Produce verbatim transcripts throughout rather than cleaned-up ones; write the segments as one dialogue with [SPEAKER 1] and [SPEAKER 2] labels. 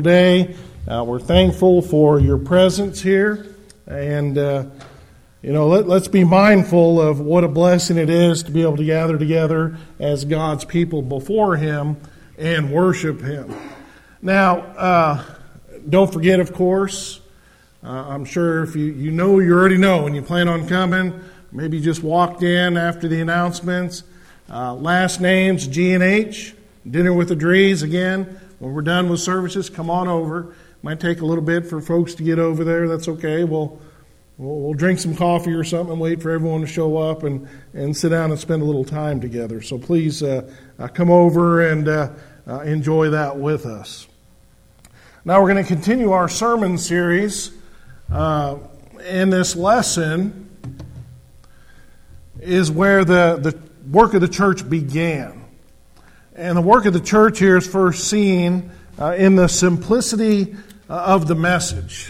[SPEAKER 1] today. Uh, we're thankful for your presence here. And, uh, you know, let, let's be mindful of what a blessing it is to be able to gather together as God's people before Him and worship Him. Now, uh, don't forget, of course, uh, I'm sure if you, you know, you already know, and you plan on coming, maybe you just walked in after the announcements. Uh, last names, G and H, Dinner with the Drees. Again, when we're done with services, come on over. Might take a little bit for folks to get over there. That's okay. We'll we'll, we'll drink some coffee or something and wait for everyone to show up and, and sit down and spend a little time together. So please uh, uh, come over and uh, uh, enjoy that with us. Now we're going to continue our sermon series. Uh, in this lesson is where the, the work of the church began. And the work of the church here is first seen uh, in the simplicity uh, of the message.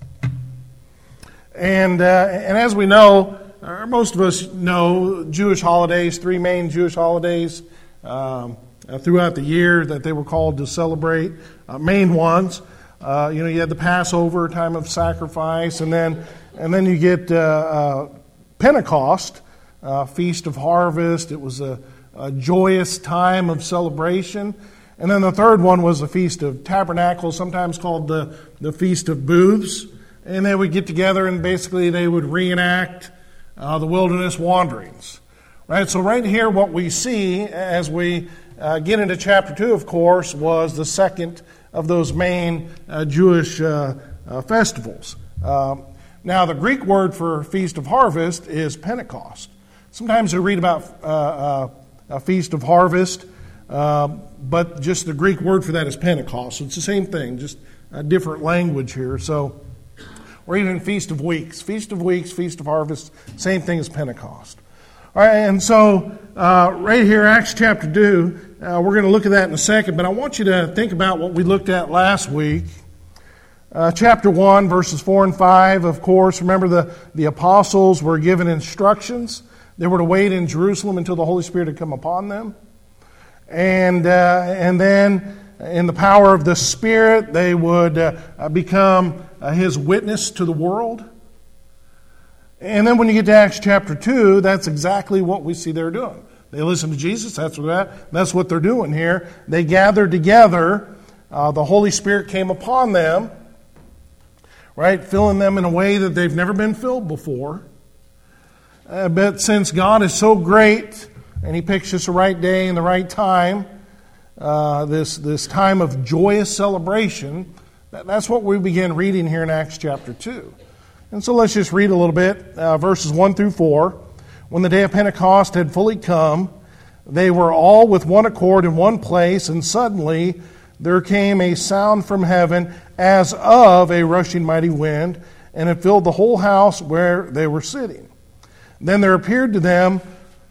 [SPEAKER 1] And, uh, and as we know, or most of us know, Jewish holidays, three main Jewish holidays um, uh, throughout the year that they were called to celebrate, uh, main ones. Uh, you know, you had the Passover, time of sacrifice, and then and then you get uh, uh, Pentecost, uh, Feast of Harvest. It was a, a joyous time of celebration. And then the third one was the Feast of Tabernacles, sometimes called the, the Feast of Booths. And they would get together and basically they would reenact uh, the wilderness wanderings. Right. So right here, what we see as we uh, get into chapter two, of course, was the second of those main uh, Jewish uh, uh, festivals. Um, now, the Greek word for Feast of Harvest is Pentecost. Sometimes we read about uh, uh, a Feast of Harvest, uh, but just the Greek word for that is Pentecost. So it's the same thing, just a different language here. So we're even Feast of Weeks. Feast of Weeks, Feast of Harvest, same thing as Pentecost. All right, and so uh, right here, Acts chapter two, uh, we're going to look at that in a second, but I want you to think about what we looked at last week. Uh, chapter one, verses four and five, of course, remember the, the apostles were given instructions. They were to wait in Jerusalem until the Holy Spirit had come upon them. And, uh, and then in the power of the Spirit, they would uh, become uh, His witness to the world. And then when you get to Acts chapter two, that's exactly what we see they're doing. They listen to Jesus. That's what that, that's what they're doing here. They gathered together. Uh, the Holy Spirit came upon them, right, filling them in a way that they've never been filled before. Uh, but since God is so great, and He picks us the right day and the right time, uh, this this time of joyous celebration, that, that's what we begin reading here in Acts chapter two. And so let's just read a little bit, uh, verses one through four. When the day of Pentecost had fully come, they were all with one accord in one place, and suddenly there came a sound from heaven as of a rushing mighty wind, and it filled the whole house where they were sitting. Then there appeared to them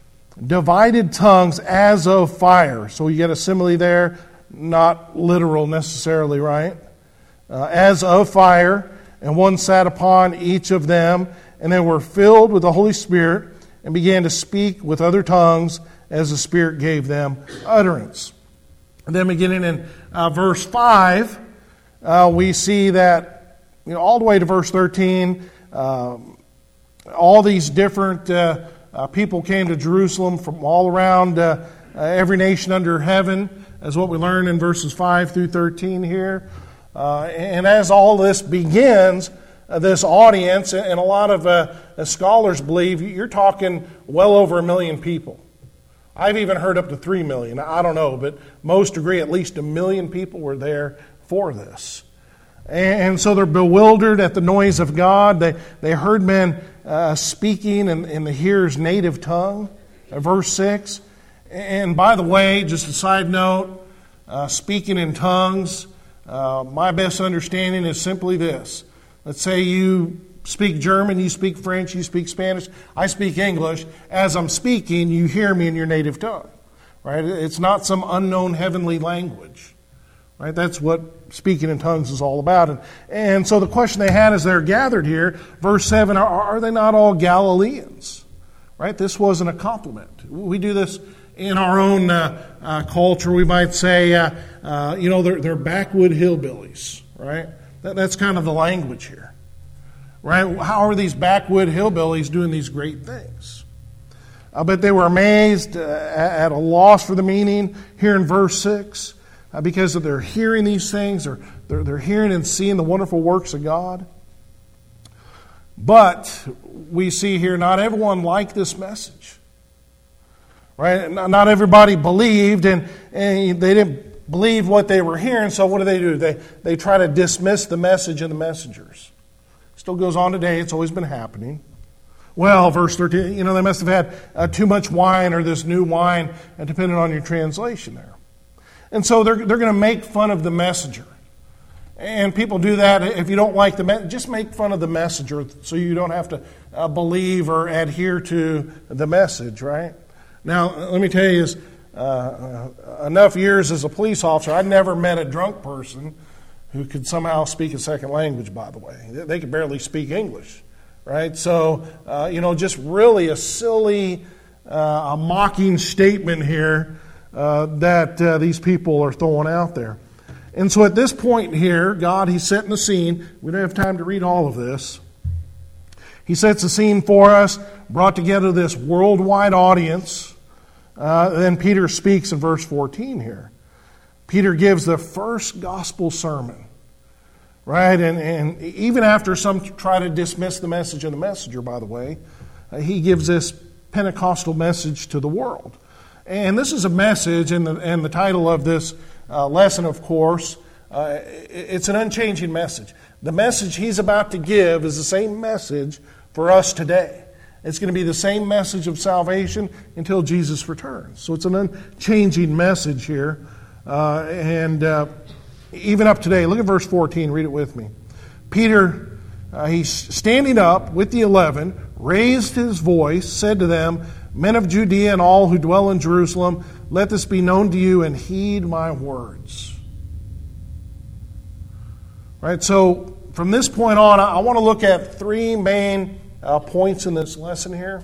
[SPEAKER 1] divided tongues as of fire. So you get a simile there, not literal necessarily, right? Uh, as of fire. And one sat upon each of them, and they were filled with the Holy Spirit, and began to speak with other tongues as the Spirit gave them utterance. And then beginning in uh, verse five, uh, we see that, you know, all the way to verse thirteen, uh, all these different uh, uh, people came to Jerusalem from all around uh, uh, every nation under heaven, as what we learn in verses five through thirteen here. Uh, and as all this begins, uh, this audience, and a lot of uh, scholars believe you're talking well over a million people. I've even heard up to three million. I don't know, but most agree at least a million people were there for this. And so they're bewildered at the noise of God. They, they heard men uh, speaking in, in the hearer's native tongue, uh, verse six. And by the way, just a side note, uh, speaking in tongues, Uh, my best understanding is simply this. Let's say you speak German, you speak French, you speak Spanish, I speak English. As I'm speaking, you hear me in your native tongue. Right? It's not some unknown heavenly language. Right? That's what speaking in tongues is all about. And, and so the question they had as they're gathered here, verse seven, are, are they not all Galileans? Right? This wasn't a compliment. We do this In our own uh, uh, culture, we might say, uh, uh, you know, they're, they're backwood hillbillies, right? That, that's kind of the language here, right? How are these backwood hillbillies doing these great things? Uh, but they were amazed, uh, at a loss for the meaning here in verse six, uh, because of they're hearing these things, or they're, they're hearing and seeing the wonderful works of God. But we see here not everyone liked this message. Right? Not everybody believed, and, and they didn't believe what they were hearing, so what do they do? They, they try to dismiss the message and the messengers. Still goes on today. It's always been happening. Well, verse thirteen, you know, they must have had uh, too much wine or this new wine, uh, depending on your translation there. And so they're, they're going to make fun of the messenger. And people do that. If you don't like the message, just make fun of the messenger so you don't have to uh, believe or adhere to the message, right? Now, let me tell you, is uh, uh, enough years as a police officer, I never met a drunk person who could somehow speak a second language, by the way. They could barely speak English, right? So, uh, you know, just really a silly, uh, a mocking statement here uh, that uh, these people are throwing out there. And so at this point here, God, He's setting the scene. We don't have time to read all of this. He sets the scene for us, brought together this worldwide audience. Uh, then Peter speaks in verse fourteen here. Peter gives the first gospel sermon, right? And, and even after some try to dismiss the message of the messenger, by the way, uh, he gives this Pentecostal message to the world. And this is a message, and the, and the title of this uh, lesson, of course, uh, it's an unchanging message. The message he's about to give is the same message for us today. It's going to be the same message of salvation until Jesus returns. So it's an unchanging message here. Uh, and uh, even up today, look at verse fourteen, read it with me. Peter, uh, he's standing up with the eleven, raised his voice, said to them, "Men of Judea and all who dwell in Jerusalem, let this be known to you and heed my words." Right, so from this point on, I want to look at three main Uh, points in this lesson here.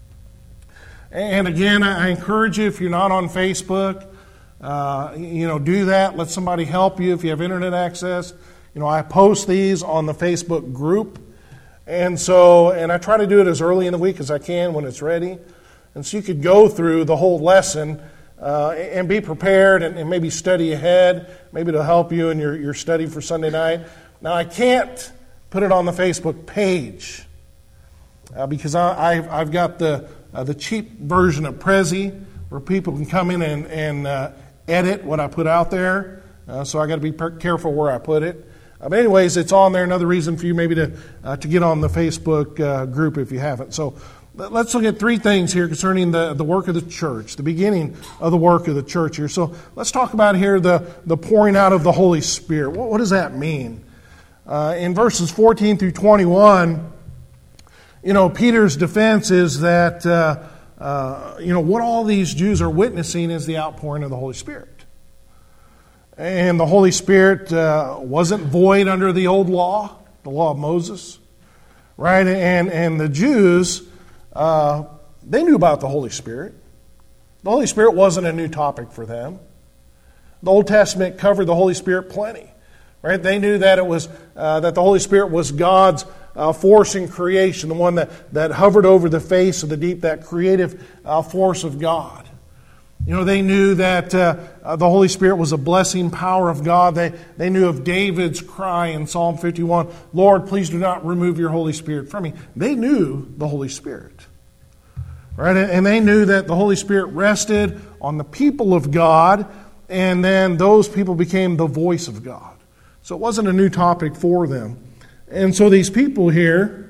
[SPEAKER 1] And again, I encourage you, if you're not on Facebook, uh, you know, do that. Let somebody help you if you have internet access. You know, I post these on the Facebook group. And so, and I try to do it as early in the week as I can when it's ready. And so you could go through the whole lesson uh, and be prepared and, and maybe study ahead. Maybe it'll help you in your, your study for Sunday night. Now, I can't put it on the Facebook page. Uh, because I, I've, I've got the uh, the cheap version of Prezi, where people can come in and, and uh, edit what I put out there. Uh, so I got to be per- careful where I put it. Uh, but anyways, it's on there. Another reason for you maybe to uh, to get on the Facebook uh, group if you haven't. So let's look at three things here concerning the, the work of the church, the beginning of the work of the church here. So let's talk about here the, the pouring out of the Holy Spirit. What, what does that mean? Uh, in verses fourteen through twenty-one, you know, Peter's defense is that, uh, uh, you know, what all these Jews are witnessing is the outpouring of the Holy Spirit. And the Holy Spirit uh, wasn't void under the old law, the law of Moses, right? And, and the Jews, uh, they knew about the Holy Spirit. The Holy Spirit wasn't a new topic for them. The Old Testament covered the Holy Spirit plenty, right? They knew that it was uh, that the Holy Spirit was God's Uh, force in creation, the one that, that hovered over the face of the deep, that creative uh, force of God. You know, they knew that uh, uh, the Holy Spirit was a blessing power of God. They, they knew of David's cry in Psalm fifty-one, "Lord, please do not remove your Holy Spirit from me." They knew the Holy Spirit. Right? And they knew that the Holy Spirit rested on the people of God, and then those people became the voice of God. So it wasn't a new topic for them. And so these people here,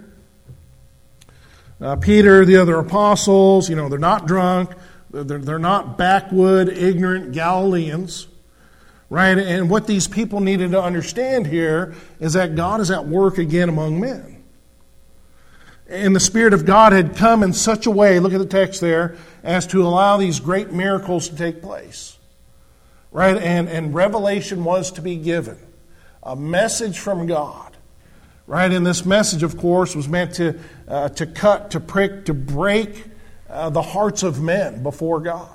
[SPEAKER 1] uh, Peter, the other apostles, you know, they're not drunk. They're, they're not backwood, ignorant Galileans, right? And what these people needed to understand here is that God is at work again among men. And the Spirit of God had come in such a way, look at the text there, as to allow these great miracles to take place, right? And, and revelation was to be given, a message from God. Right, and this message, of course, was meant to uh, to cut, to prick, to break uh, the hearts of men before God.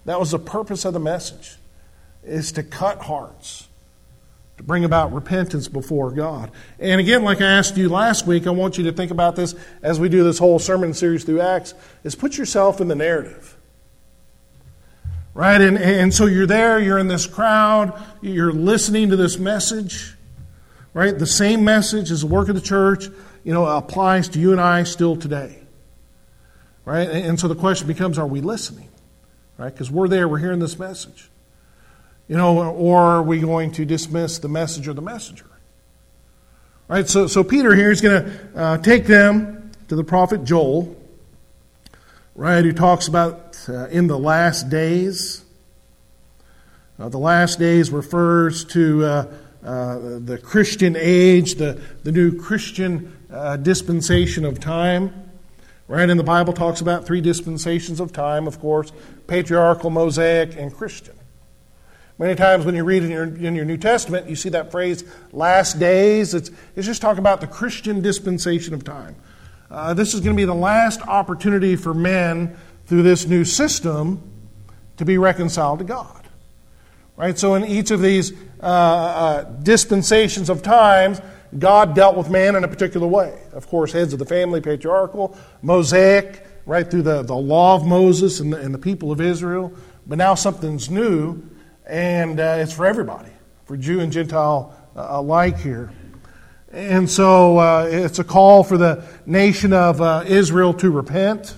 [SPEAKER 1] That was the purpose of the message, is to cut hearts, to bring about repentance before God. And again, like I asked you last week, I want you to think about this as we do this whole sermon series through Acts, is put yourself in the narrative. Right? And, and so you're there, you're in this crowd, you're listening to this message. Right? The same message as the work of the church, you know, applies to you and I still today. Right? And so the question becomes, are we listening? Right? Because we're there, we're hearing this message. You know, or are we going to dismiss the message or the messenger? Right? So, so Peter here is going to uh, take them to the prophet Joel, right, who talks about uh, in the last days. Uh, the last days refers to uh, uh, the Christian age, the, the new Christian uh, dispensation of time. Right? And the Bible talks about three dispensations of time, of course, patriarchal, Mosaic, and Christian. Many times when you read in your, in your New Testament, you see that phrase, last days. It's, it's just talking about the Christian dispensation of time. Uh, this is going to be the last opportunity for men through this new system to be reconciled to God. Right? So in each of these uh, uh, dispensations of times, God dealt with man in a particular way. Of course, heads of the family, patriarchal, Mosaic, right through the, the law of Moses and the, and the people of Israel. But now something's new. And uh, it's for everybody, for Jew and Gentile uh, alike here. And so uh, it's a call for the nation of uh, Israel to repent.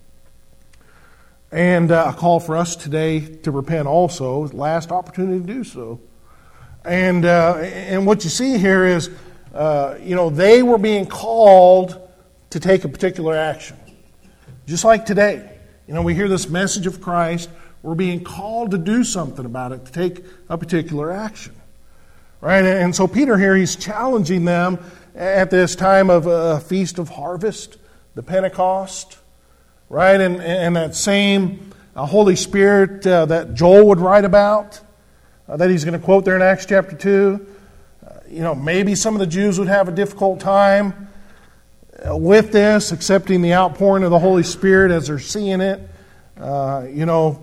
[SPEAKER 1] And uh, a call for us today to repent also. Last opportunity to do so. And uh, and what you see here is, uh, you know, they were being called to take a particular action. Just like today. You know, we hear this message of Christ. We're being called to do something about it, to take a particular action. Right? And so Peter here, he's challenging them at this time of a feast of harvest, the Pentecost. Right? And, and that same uh, Holy Spirit uh, that Joel would write about, uh, that he's going to quote there in Acts chapter two. Uh, you know, maybe some of the Jews would have a difficult time uh, with this, accepting the outpouring of the Holy Spirit as they're seeing it. Uh, you know,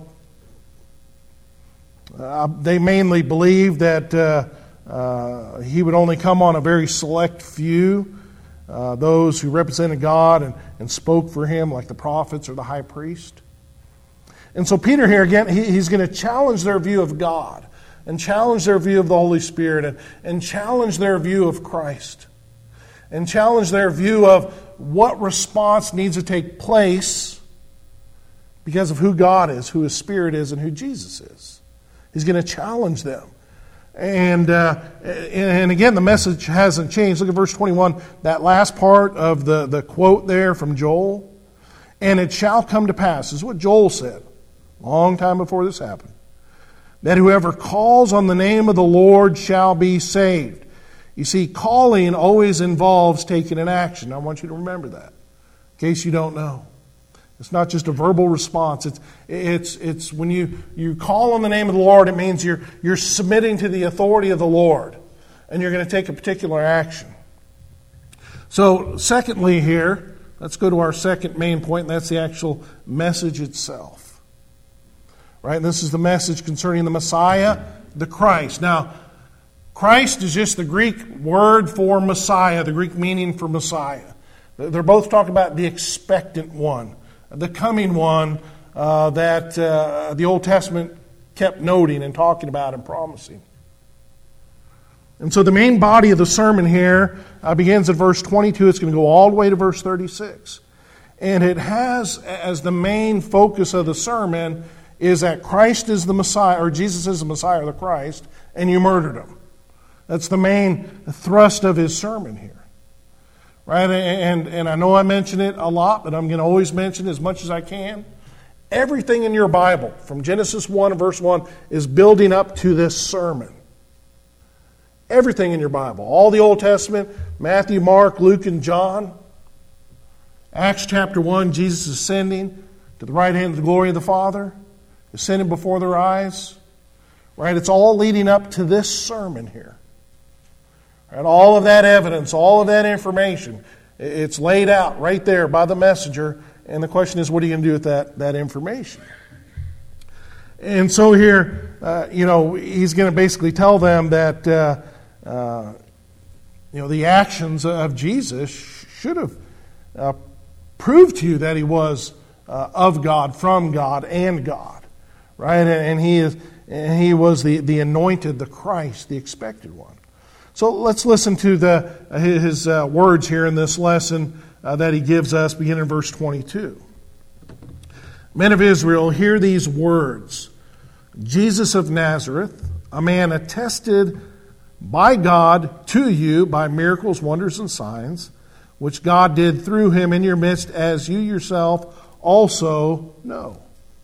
[SPEAKER 1] Uh, they mainly believed that uh, uh, he would only come on a very select few, uh, those who represented God and, and spoke for him, like the prophets or the high priest. And so Peter here, again, he, he's going to challenge their view of God and challenge their view of the Holy Spirit and, and challenge their view of Christ and challenge their view of what response needs to take place because of who God is, who His Spirit is, and who Jesus is. He's going to challenge them. And uh, and again, the message hasn't changed. Look at verse twenty-one, that last part of the, the quote there from Joel. And it shall come to pass, this is what Joel said, a long time before this happened, that whoever calls on the name of the Lord shall be saved. You see, calling always involves taking an action. I want you to remember that, in case you don't know. It's not just a verbal response. It's it's it's when you, you call on the name of the Lord, it means you're you're submitting to the authority of the Lord, and you're going to take a particular action. So, secondly, here, let's go to our second main point, and that's the actual message itself. Right? And this is the message concerning the Messiah, the Christ. Now, Christ is just the Greek word for Messiah, the Greek meaning for Messiah. They're both talking about the expectant one, the coming one uh, that uh, the Old Testament kept noting and talking about and promising. And so the main body of the sermon here uh, begins at verse twenty-two. It's going to go all the way to verse thirty-six. And it has as the main focus of the sermon is that Christ is the Messiah, or Jesus is the Messiah, or the Christ, and you murdered him. That's the main thrust of his sermon here. Right? And, and I know I mention it a lot, but I'm going to always mention it as much as I can. Everything in your Bible, from Genesis one and verse one, is building up to this sermon. Everything in your Bible. All the Old Testament, Matthew, Mark, Luke, and John. Acts chapter one, Jesus ascending to the right hand of the glory of the Father, ascending before their eyes. Right? It's all leading up to this sermon here. And all of that evidence, all of that information, it's laid out right there by the messenger. And the question is, what are you going to do with that, that information? And so here, uh, you know, he's going to basically tell them that, uh, uh, you know, the actions of Jesus should have uh, proved to you that he was uh, of God, from God, and God, right? And, and he is, and he was the, the anointed, the Christ, the expected one. So let's listen to the his uh, words here in this lesson uh, that he gives us, beginning in verse twenty-two. Men of Israel, hear these words. Jesus of Nazareth, a man attested by God to you by miracles, wonders, and signs, which God did through him in your midst, as you yourself also know.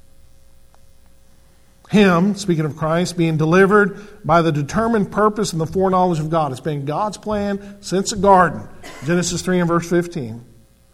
[SPEAKER 1] Him, speaking of Christ, being delivered by the determined purpose and the foreknowledge of God. It's been God's plan since the garden. Genesis three and verse fifteen.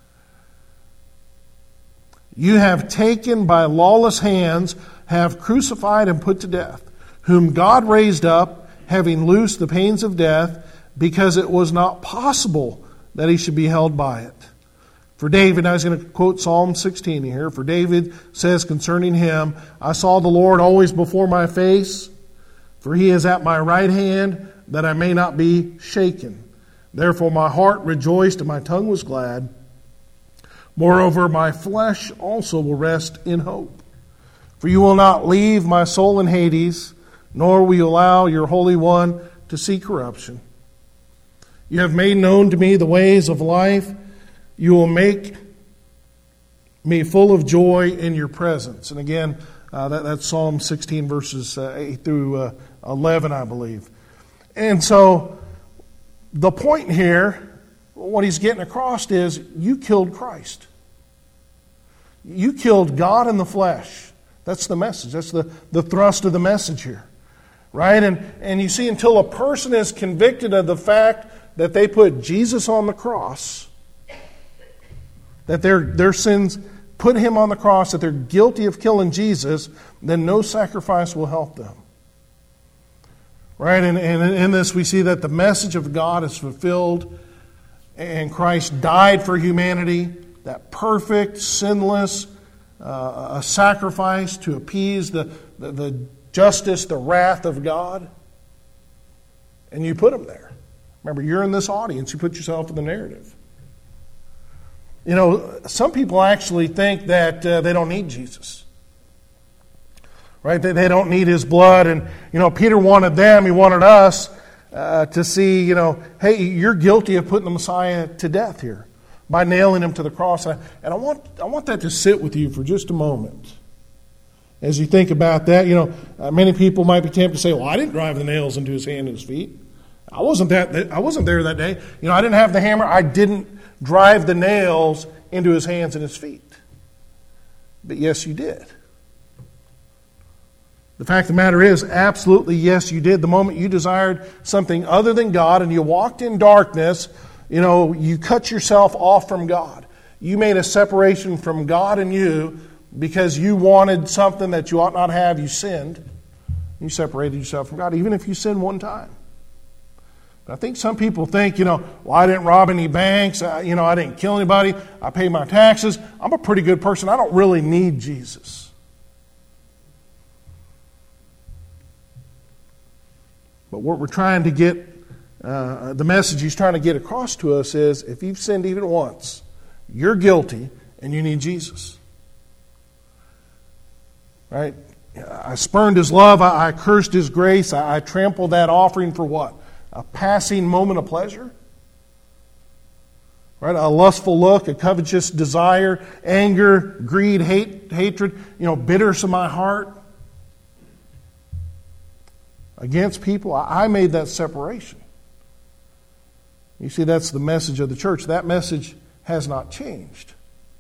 [SPEAKER 1] You have taken by lawless hands, have crucified and put to death, whom God raised up, having loosed the pains of death, because it was not possible that he should be held by it. For David, I was going to quote Psalm sixteen here, for David says concerning him, I saw the Lord always before my face, for he is at my right hand, that I may not be shaken. Therefore my heart rejoiced and my tongue was glad. Moreover, my flesh also will rest in hope. For you will not leave my soul in Hades, nor will you allow your Holy One to see corruption. You have made known to me the ways of life. You will make me full of joy in your presence. And again, uh, that, that's Psalm sixteen, verses uh, eight through uh, eleven, I believe. And so the point here, what he's getting across is, you killed Christ. You killed God in the flesh. That's the message. That's the, the thrust of the message here. Right? And, and you see, until a person is convicted of the fact that they put Jesus on the cross, that their, their sins put him on the cross, that they're guilty of killing Jesus, then no sacrifice will help them. Right? And, and in this we see that the message of God is fulfilled, and Christ died for humanity, that perfect, sinless uh, a sacrifice to appease the, the, the justice, the wrath of God. And you put him there. Remember, you're in this audience. You put yourself in the narrative. You know, some people actually think that uh, they don't need Jesus. Right? They, they don't need his blood. And, you know, Peter wanted them, he wanted us uh, to see, you know, hey, you're guilty of putting the Messiah to death here by nailing him to the cross. And I, and I want I want that to sit with you for just a moment. As you think about that, you know, uh, many people might be tempted to say, well, I didn't drive the nails into his hand and his feet. I wasn't that I wasn't there that day. You know, I didn't have the hammer. I didn't drive the nails into his hands and his feet. But yes, you did. The fact of the matter is, absolutely yes, you did. The moment you desired something other than God and you walked in darkness, you know, you cut yourself off from God. You made a separation from God and you because you wanted something that you ought not have. You sinned. You separated yourself from God, even if you sinned one time. But I think some people think, you know, well, I didn't rob any banks. I, you know, I didn't kill anybody. I paid my taxes. I'm a pretty good person. I don't really need Jesus. But what we're trying to get, uh, the message he's trying to get across to us is, if you've sinned even once, you're guilty and you need Jesus. Right? I spurned his love. I, I cursed his grace. I, I trampled that offering for what? A passing moment of pleasure? Right? A lustful look, a covetous desire, anger, greed, hate, hatred, you know, bitterness in my heart against people. I made that separation. You see, that's the message of the church. That message has not changed.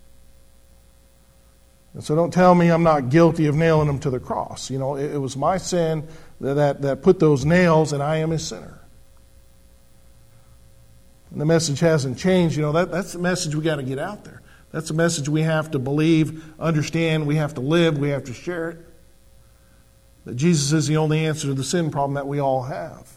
[SPEAKER 1] And so don't tell me I'm not guilty of nailing him to the cross. You know, it, it was my sin that, that, that put those nails, and I am a sinner. And the message hasn't changed. You know, that, that's the message we got to get out there. That's the message we have to believe, understand, we have to live, we have to share it. That Jesus is the only answer to the sin problem that we all have.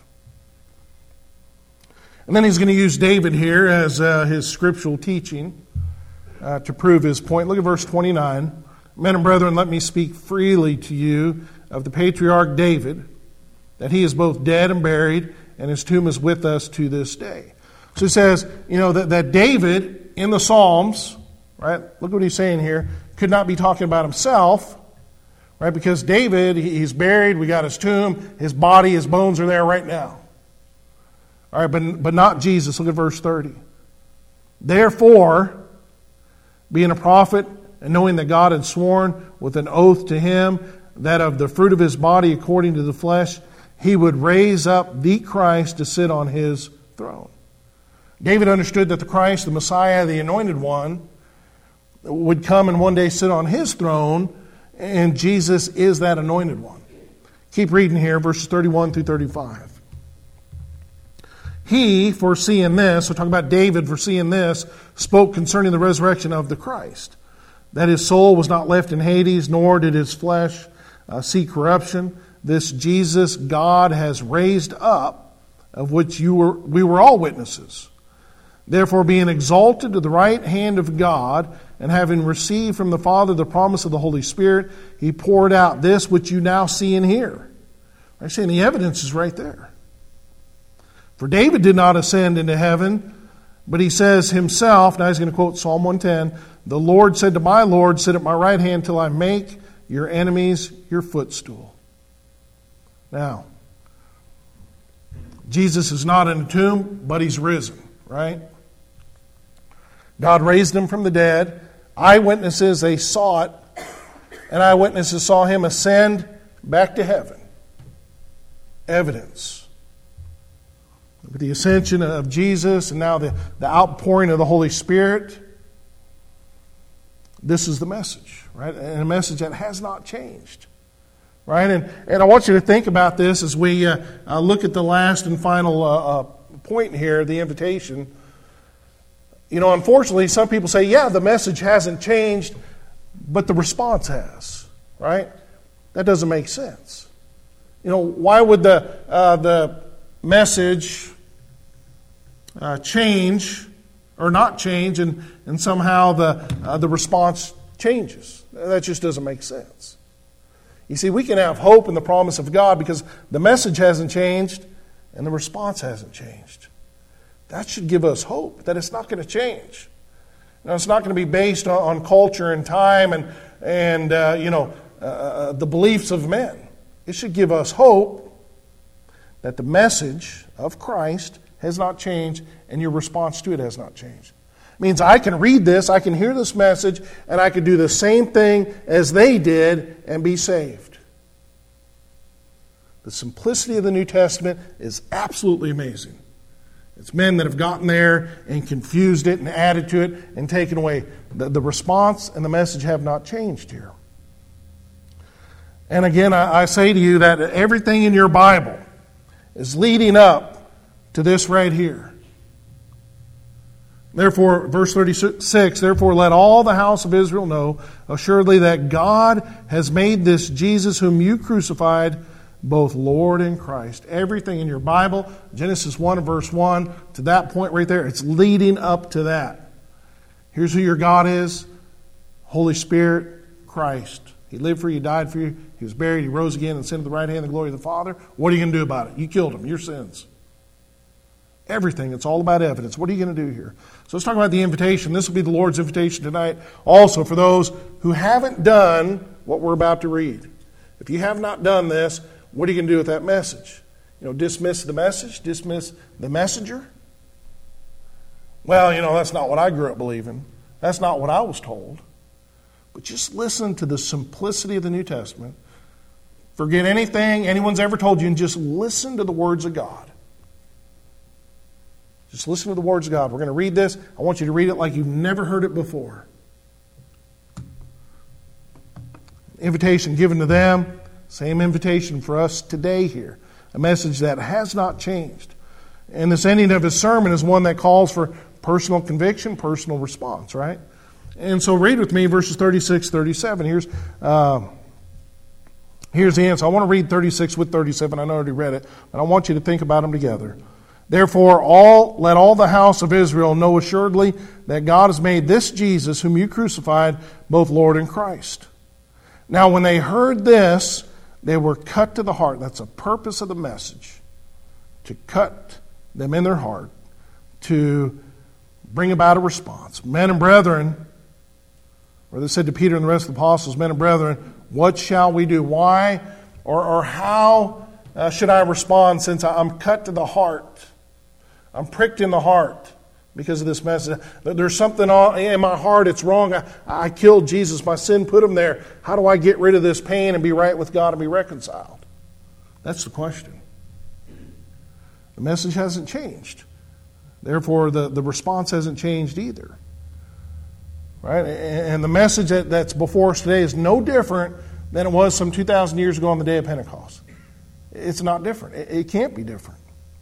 [SPEAKER 1] And then he's going to use David here as uh, his scriptural teaching uh, to prove his point. Look at verse twenty-nine Men and brethren, let me speak freely to you of the patriarch David, that he is both dead and buried, and his tomb is with us to this day. So it says, you know, that, that David in the Psalms, right, look what he's saying here, could not be talking about himself, right, because David, he's buried, we got his tomb, his body, his bones are there right now. All right, but, but not Jesus. Look at verse thirty. Therefore, being a prophet, and knowing that God had sworn with an oath to him that of the fruit of his body according to the flesh, he would raise up the Christ to sit on his throne. David understood that the Christ, the Messiah, the Anointed One, would come and one day sit on his throne, and Jesus is that Anointed One. Keep reading here, verses thirty-one through thirty-five. He, foreseeing this, we're talking about David foreseeing this, spoke concerning the resurrection of the Christ, that his soul was not left in Hades, nor did his flesh uh, see corruption. This Jesus God has raised up, of which you were, we were all witnesses. Therefore, being exalted to the right hand of God, and having received from the Father the promise of the Holy Spirit, he poured out this which you now see and hear. I'm saying the evidence is right there. For David did not ascend into heaven, but he says himself, now he's going to quote Psalm one ten, the Lord said to my Lord, sit at my right hand till I make your enemies your footstool. Now, Jesus is not in a tomb, but he's risen, right? God raised him from the dead. Eyewitnesses, they saw it, and eyewitnesses saw him ascend back to heaven. Evidence. With the ascension of Jesus and now the, the outpouring of the Holy Spirit, this is the message, right? And a message that has not changed, right? And, and I want you to think about this as we uh, uh, look at the last and final uh, uh, point here, the invitation. You know, unfortunately, some people say, yeah, the message hasn't changed, but the response has, right? That doesn't make sense. You know, why would the uh, the message uh, change or not change, and, and somehow the uh, the response changes? That just doesn't make sense. You see, we can have hope in the promise of God because the message hasn't changed and the response hasn't changed. That should give us hope that it's not going to change. Now, it's not going to be based on, on culture and time and and uh, you know uh, the beliefs of men. It should give us hope that the message of Christ has not changed and your response to it has not changed. It means I can read this, I can hear this message, and I can do the same thing as they did and be saved. The simplicity of the New Testament is absolutely amazing. It's men that have gotten there and confused it and added to it and taken away. The, the response and the message have not changed here. And again, I, I say to you that everything in your Bible is leading up to this right here. Therefore, verse thirty-six, therefore let all the house of Israel know assuredly that God has made this Jesus whom you crucified both Lord and Christ. Everything in your Bible, Genesis one and verse one, to that point right there, it's leading up to that. Here's who your God is: Holy Spirit, Christ. He lived for you, died for you, he was buried, he rose again and ascended to the right hand of the glory of the Father. What are you going to do about it? You killed him, your sins. Everything, it's all about evidence. What are you going to do here? So let's talk about the invitation. This will be the Lord's invitation tonight also for those who haven't done what we're about to read. If you have not done this, what are you going to do with that message? You know, dismiss the message? Dismiss the messenger? Well, you know, that's not what I grew up believing. That's not what I was told. But just listen to the simplicity of the New Testament. Forget anything anyone's ever told you and just listen to the words of God. Just listen to the words of God. We're going to read this. I want you to read it like you've never heard it before. Invitation given to them. Same invitation for us today here. A message that has not changed. And this ending of his sermon is one that calls for personal conviction, personal response, right? And so read with me verses thirty-six, thirty-seven. Here's, uh, here's the answer. I want to read thirty-six with thirty-seven. I know I already read it, but I want you to think about them together. Therefore, all let all the house of Israel know assuredly that God has made this Jesus, whom you crucified, both Lord and Christ. Now, when they heard this, they were cut to the heart. That's the purpose of the message, to cut them in their heart, to bring about a response. Men and brethren, or they said to Peter and the rest of the apostles, men and brethren, what shall we do? Why or, or how uh, should I respond since I'm cut to the heart? I'm pricked in the heart because of this message. There's something in my heart, it's wrong. I, I killed Jesus. My sin put him there. How do I get rid of this pain and be right with God and be reconciled? That's the question. The message hasn't changed. Therefore, the, the response hasn't changed either. Right? And the message that, that's before us today is no different than it was some two thousand years ago on the day of Pentecost. It's not different. It, it can't be different.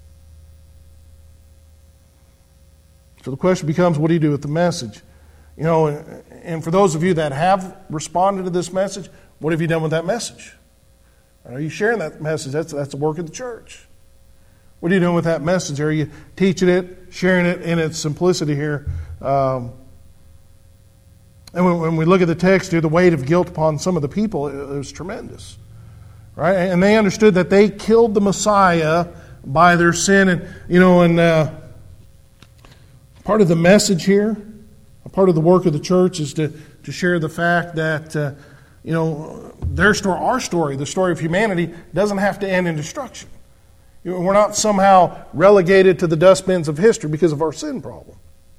[SPEAKER 1] So the question becomes, what do you do with the message? You know, and for those of you that have responded to this message, what have you done with that message? Are you sharing that message? That's, that's the work of the church. What are you doing with that message? Are you teaching it, sharing it in its simplicity here? Um, and when, when we look at the text here, the weight of guilt upon some of the people, it, it was tremendous. Right? And they understood that they killed the Messiah by their sin. And, you know, and uh, part of the message here, a part of the work of the church is to, to share the fact that, uh, you know, their story, our story, the story of humanity, doesn't have to end in destruction. You know, we're not somehow relegated to the dustbins of history because of our sin problem.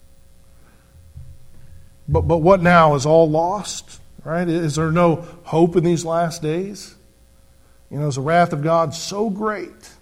[SPEAKER 1] But but what now? Is all lost? Right? Is there no hope in these last days? You know, is the wrath of God so great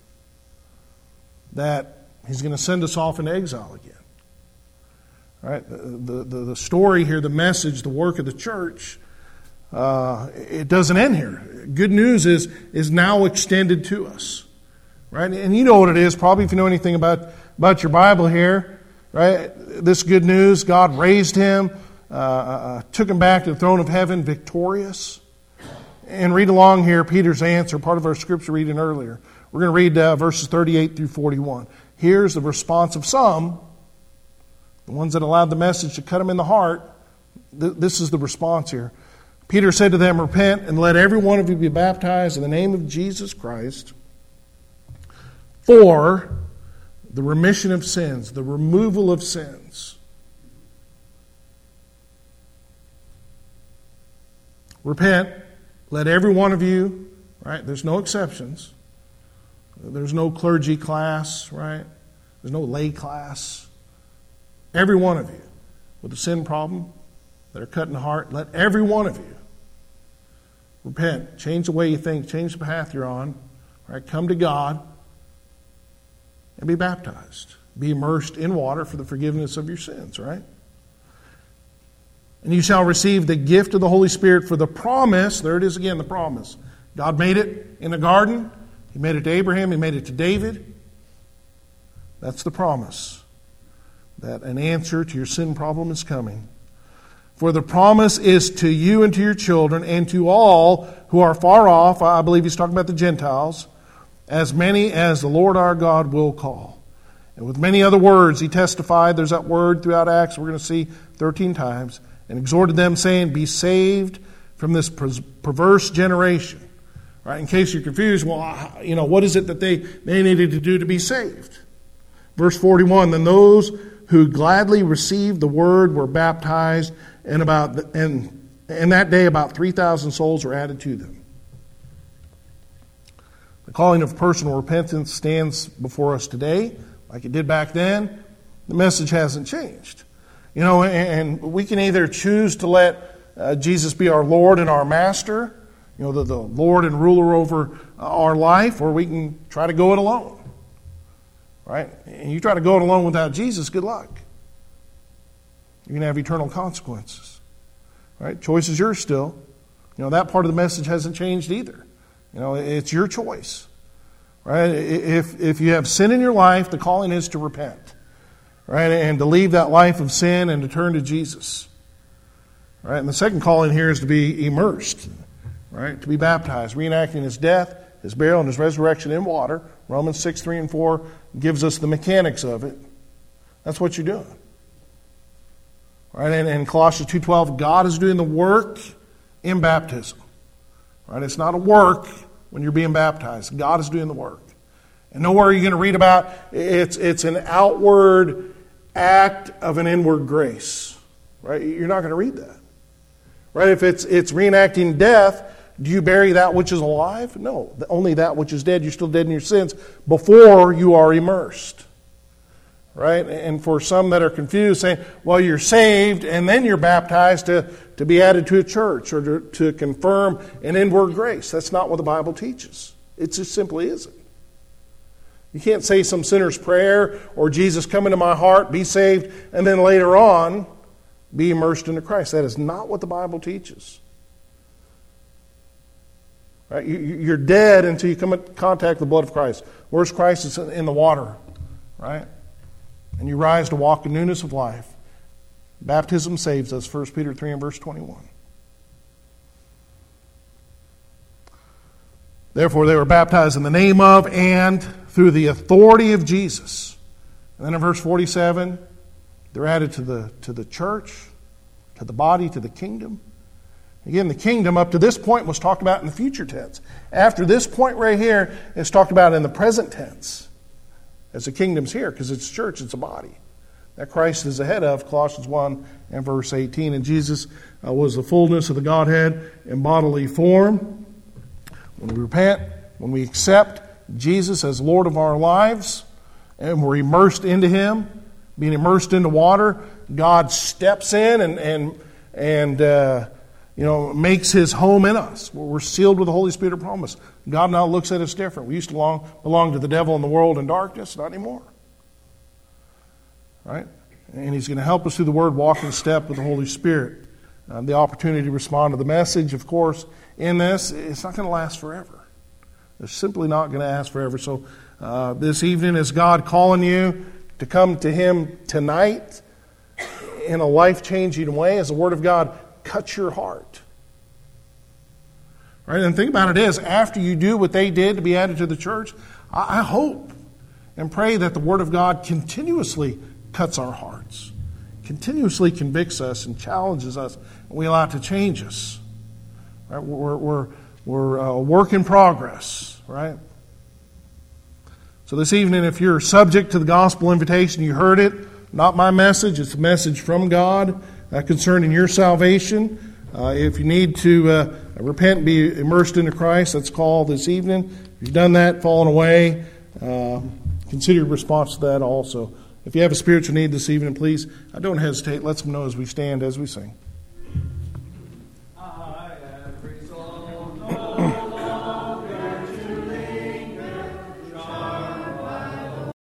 [SPEAKER 1] that He's going to send us off into exile again? Right? The, the, the story here, the message, the work of the church, uh, it doesn't end here. Good news is, is now extended to us. Right? And you know what it is, probably, if you know anything about, about your Bible here. Right? This good news, God raised him, uh, uh, took him back to the throne of heaven, victorious. And read along here Peter's answer, part of our scripture reading earlier. We're going to read uh, verses thirty-eight through forty-one. Here's the response of some, the ones that allowed the message to cut them in the heart. Th- this is the response here. Peter said to them, repent and let every one of you be baptized in the name of Jesus Christ for the remission of sins, the removal of sins. Repent. Let every one of you, right? There's no exceptions. There's no clergy class, right? There's no lay class. Every one of you with a sin problem that are cut in the heart, let every one of you repent. Change the way you think. Change the path you're on. Right? Come to God and be baptized. Be immersed in water for the forgiveness of your sins, right? And you shall receive the gift of the Holy Spirit for the promise. There it is again, the promise. God made it in the garden. He made it to Abraham. He made it to David. That's the promise. That an answer to your sin problem is coming. For the promise is to you and to your children and to all who are far off. I believe he's talking about the Gentiles. As many as the Lord our God will call. And with many other words he testified. There's that word throughout Acts we're going to see thirteen times. And exhorted them, saying, be saved from this perverse generation. Right? In case you're confused, well, you know, what is it that they, they needed to do to be saved? Verse forty-one, then those who gladly received the word were baptized, and about and, and that day about three thousand souls were added to them. The calling of personal repentance stands before us today, like it did back then. The message hasn't changed. You know, and we can either choose to let uh, Jesus be our Lord and our Master, you know, the, the Lord and ruler over our life, or we can try to go it alone. Right? And you try to go it alone without Jesus, good luck. You're going to have eternal consequences. Right? Choice is yours still. You know, that part of the message hasn't changed either. You know, it's your choice. Right? If, if you have sin in your life, the calling is to repent. Right, and to leave that life of sin and to turn to Jesus. Right, and the second calling here is to be immersed, right, to be baptized, reenacting his death, his burial, and his resurrection in water. Romans six, three, and four gives us the mechanics of it. That's what you're doing. Right, and in Colossians two twelve, God is doing the work in baptism. Right? It's not a work when you're being baptized. God is doing the work. And nowhere are you going to read about it's it's an outward act of an inward grace. Right? You're not going to read that. Right? If it's it's reenacting death, do you bury that which is alive? No. Only that which is dead. You're still dead in your sins before you are immersed. Right? And for some that are confused, saying, well, you're saved and then you're baptized to, to be added to a church or to, to confirm an inward grace. That's not what the Bible teaches. It just simply isn't. You can't say some sinner's prayer or Jesus come into my heart, be saved, and then later on be immersed into Christ. That is not what the Bible teaches. Right? You're dead until you come in contact with the blood of Christ. Where's Christ? It's in the water. Right? And you rise to walk in newness of life. Baptism saves us, First Peter three and verse twenty-one. Therefore they were baptized in the name of and through the authority of Jesus. And then in verse forty-seven, they're added to the, to the church, to the body, to the kingdom. Again, the kingdom up to this point was talked about in the future tense. After this point right here, it's talked about in the present tense. As the kingdom's here, because it's church, it's a body that Christ is the head of, Colossians one and verse eighteen. And Jesus uh, was the fullness of the Godhead in bodily form. When we repent, when we accept Jesus as Lord of our lives, and we're immersed into Him, being immersed into water, God steps in and and and uh, you know makes His home in us. We're sealed with the Holy Spirit of promise. God now looks at us different. We used to belong, belong to the devil and the world and darkness, not anymore. Right? And He's going to help us through the Word, walk in step with the Holy Spirit. Uh, the opportunity to respond to the message, of course, in this, it's not going to last forever. It's simply not going to last forever. So uh, this evening, is God calling you to come to Him tonight in a life-changing way as the Word of God cuts your heart? Right? And the thing about it is, after you do what they did to be added to the church, I hope and pray that the Word of God continuously cuts our hearts, continuously convicts us and challenges us, and we allow it to change us. Right? We're, we're, we're a work in progress, right? So this evening, if you're subject to the gospel invitation, you heard it, not my message, it's a message from God uh, concerning your salvation. Uh, if you need to uh, repent and be immersed into Christ, that's called this evening. If you've done that, fallen away, uh, consider your response to that also. If you have a spiritual need this evening, please uh, don't hesitate. Let them know as we stand, as we sing.